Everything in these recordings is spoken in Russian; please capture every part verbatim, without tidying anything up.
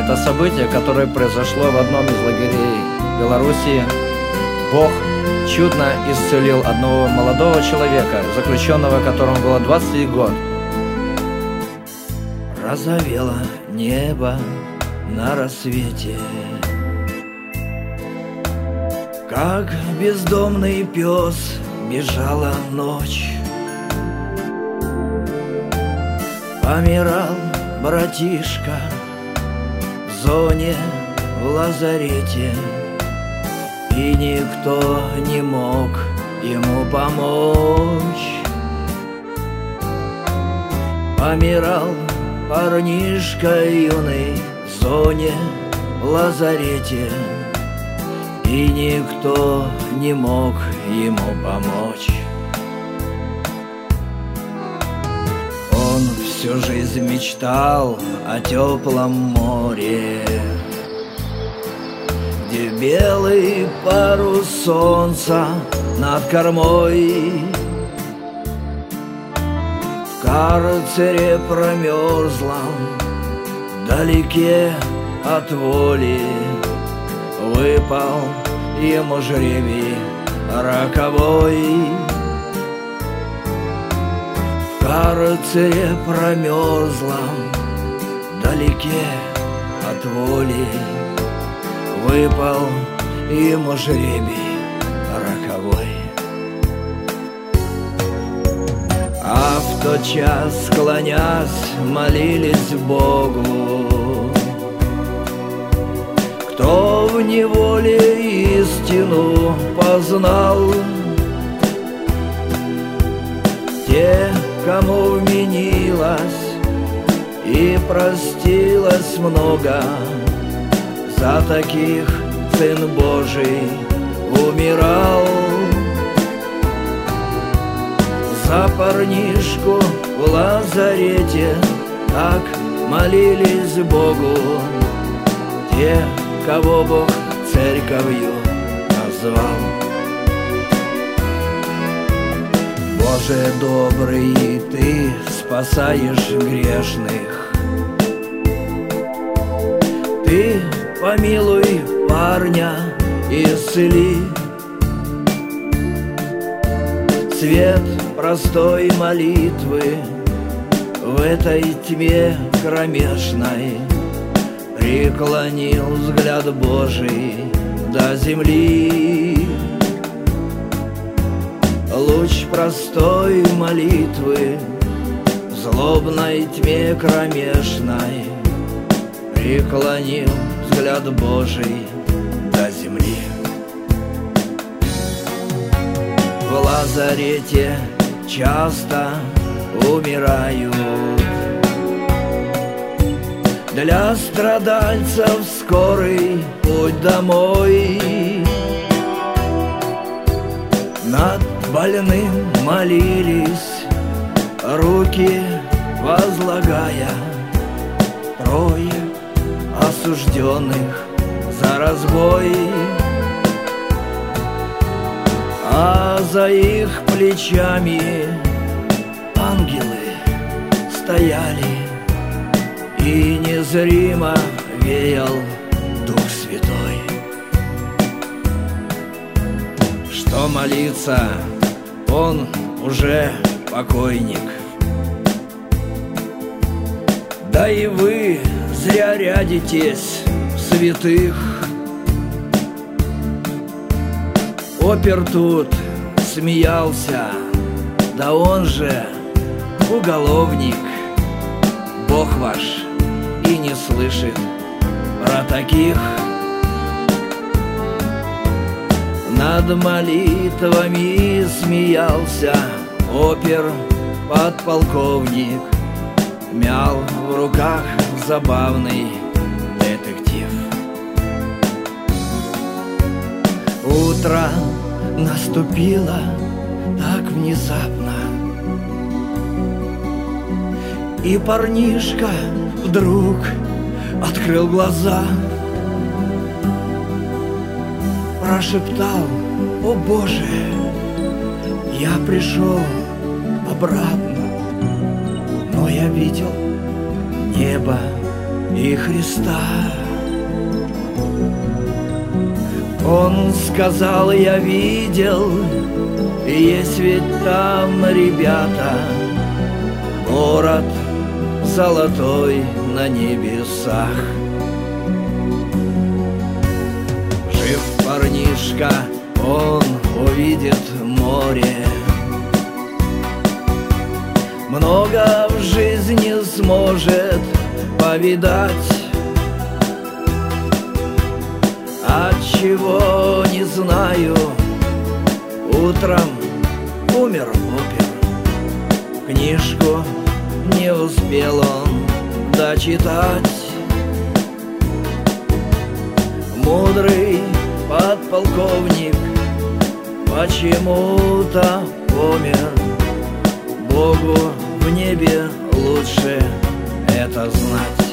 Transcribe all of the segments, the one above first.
Это событие, которое произошло в одном из лагерей Белоруссии. Бог чудно исцелил одного молодого человека, заключенного, которому было двадцать один год. Разовело небо на рассвете, как бездомный пес бежала ночь. Помирал братишка в зоне, в лазарете, и никто не мог ему помочь. Помирал парнишка юный в зоне, в лазарете, и никто не мог ему помочь. Он всю жизнь мечтал о теплом море, где белый парус солнца над кормой. В карцере промерзлом, вдалеке от воли, выпал ему жребий роковой. В карцере промерзлом, вдалеке от воли, выпал ему жребий роковой. А в тот час, склонясь, молились Богу, кто в неволе истину познал. Те, кому вменилось и простилось много, за таких Сын Божий умирал. За парнишку в лазарете так молились Богу те, кого Бог церковью назвал. Боже добрый, Ты спасаешь грешных, Ты помилуй парня, исцели. Свет простой молитвы в этой тьме кромешной преклонил взгляд Божий до земли. Луч простой молитвы в злобной тьме кромешной преклонил взгляд Божий до земли. В лазарете часто умирают, для страдальцев скорый путь домой. Над больным молились, руки возлагая, трое осужденных за разбой. А за их плечами ангелы стояли, и незримо веял Дух Святой. Что молиться, он уже покойник. Да и вы зря рядитесь в святых. Опер тут смеялся, да он же уголовник. Бог ваш и не слышит про таких. Над молитвами смеялся опер подполковник, мял в руках забавный детектив. Утро наступило так внезапно, и парнишка вдруг открыл глаза, прошептал: «О Боже, я пришел обратно, но я видел небо и Христа. Он сказал: я видел, и есть ведь там, ребята, город золотой на небесах. Жив парнишка, он увидит море, много в жизни сможет повидать. Отчего не знаю, утром умер опер. Книжку не успел он дочитать. Мудрый подполковник почему-то помер. Богу в небе лучше это знать.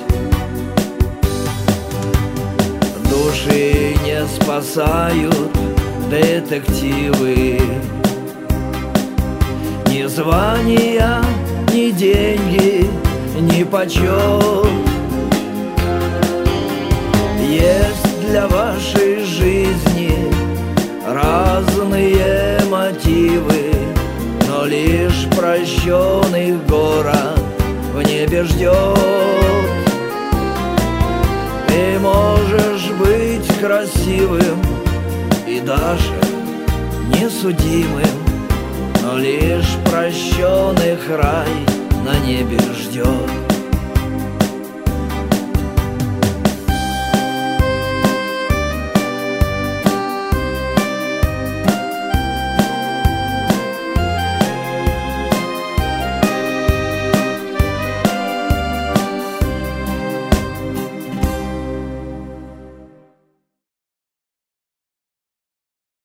Души не спасают детективы, ни звания, ни деньги, ни почет. Есть для вашей жизни разные мотивы, но лишь прощенный город в небе ждет. Ты можешь быть красивым и даже несудимым, но лишь прощенных рай на небе ждет.